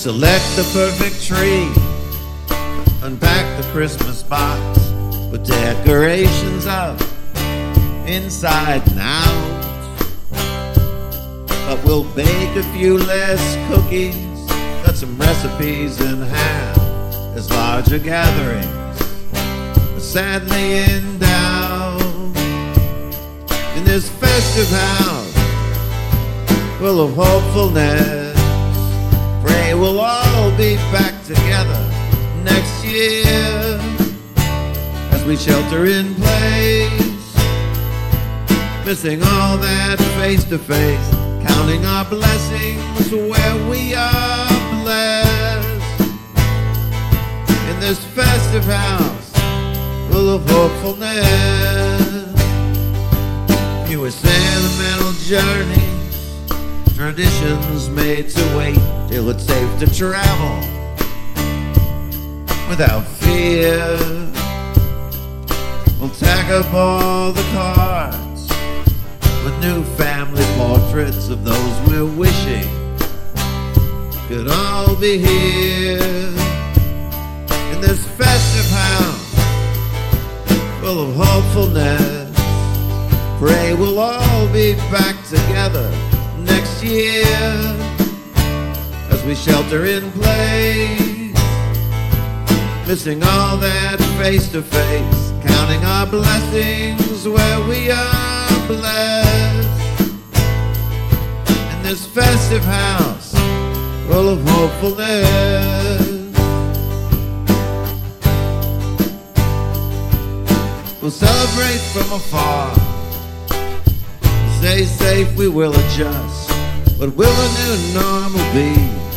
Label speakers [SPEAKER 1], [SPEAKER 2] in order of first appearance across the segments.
[SPEAKER 1] select the perfect tree, unpack the Christmas box, put decorations up inside and out. But we'll bake a few less cookies, cut some recipes in half as larger gatherings are sadly in doubt. In this festive house full of hopefulness, pray we'll all be back together next year as we shelter in place, missing all that face-to-face, counting our blessings where we are blessed. In this festive house full of hopefulness, fewer sentimental journeys, traditions made to wait till it's safe to travel without fear. We'll tag up all the cards with new family portraits of those we're wishing could all be here. In this festive house full of hopefulness, pray we'll all be back together next year as we shelter in place, missing all that face-to-face, counting our blessings where we are blessed. In this festive house full of hopefulness, we'll celebrate from afar, stay safe, we will adjust. What will a new normal be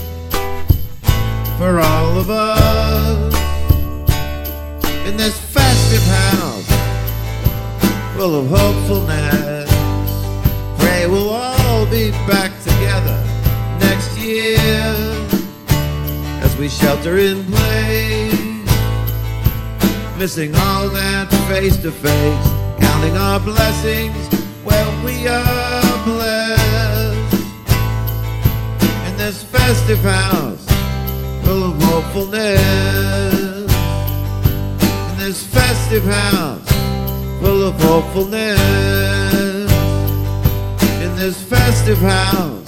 [SPEAKER 1] for all of us? In this festive house full of hopefulness, pray we'll all be back together next year as we shelter in place, missing all that face-to-face, counting our blessings where we are blessed. In this festive house full of hopefulness, in this festive house full of hopefulness, in this festive house